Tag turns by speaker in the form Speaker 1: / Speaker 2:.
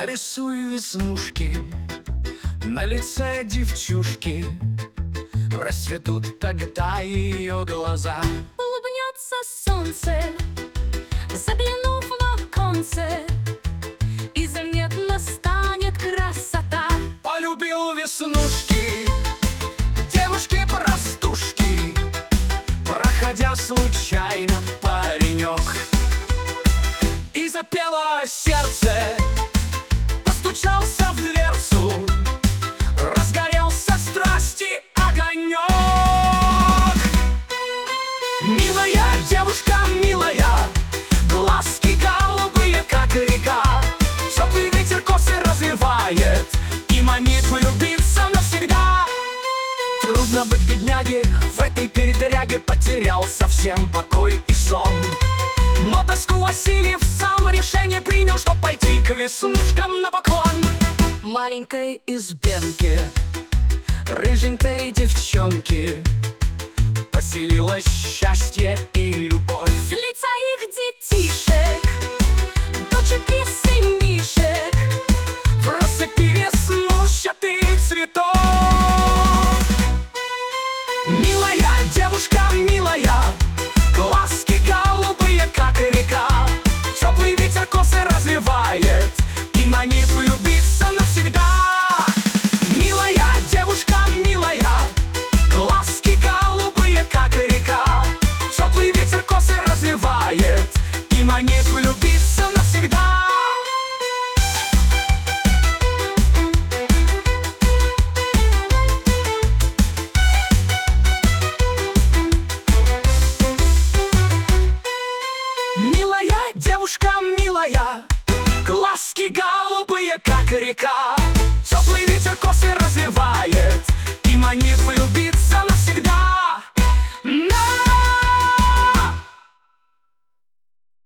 Speaker 1: Нарисуй веснушки на лице девчушки, расцветут тогда ее глаза.
Speaker 2: Улыбнется солнце, заглянув в оконце, и заметно станет красота.
Speaker 1: Полюбил веснушки девушки-простушки, проходя случайно паренек, и запело сердце, постучался в дверцу, разгорелся страсти огонек. Милая девушка, милая, глазки голубые, как река, теплый ветер косы развивает и манит влюбиться навсегда. Трудно быть бедняге в этой передряге, потерял совсем покой и сон. Но тоску осилив, сам решение принял, что пойти к веснушкам на поклон. Маленькой избенке рыженькой девчонки поселилось счастье и любовь.
Speaker 2: Лица их детишек, дочек и сынишек,
Speaker 1: В россыпи веснушчатых цветов. Милая девушка, милая, глазки голубые, как река, теплый ветер косы развивает и манит влюбиться навсегда. Милая девушка, милая, глазки голубые, как река, теплый ветер косы развивает и манит влюбиться навсегда. Милая девушка, милая, глазки голубые, как река, теплый ветер косы развивает